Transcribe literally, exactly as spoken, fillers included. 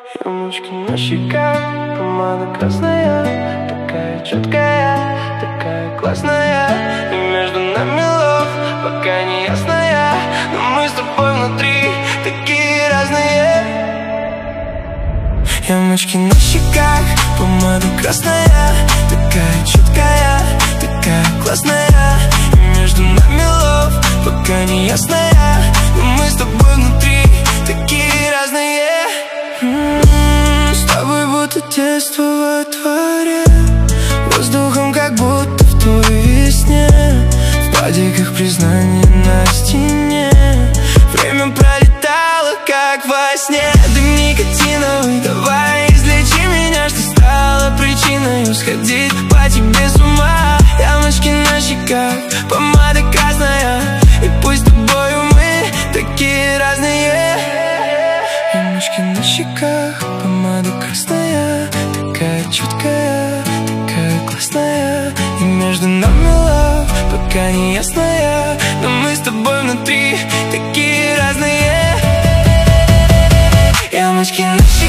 Ямочки на щеках, помада красная, такая четкая, такая классная. И между нами лов, пока не ясная, но мы с тобой внутри такие разные. Ямочки на щеках, помада красная, такая четкая, такая классная. И между нами лов, пока не ясная, но мы с тобой внутри такие разные. М-м-м, с тобой будто детство во дворе, воздухом как будто в той весне, в падиках признания на стене. Время пролетало как во сне. Дым никотиновый, давай излечи меня, что стало причиной сходить по тебе с ума. Ямочки на щеках, помада красная, и пусть с тобою мы такие разные. Ямочки на щеках, помада красная, такая четкая, такая классная. И между нами лав, пока не ясная, но мы с тобой внутри такие разные. Ямочки на щеках.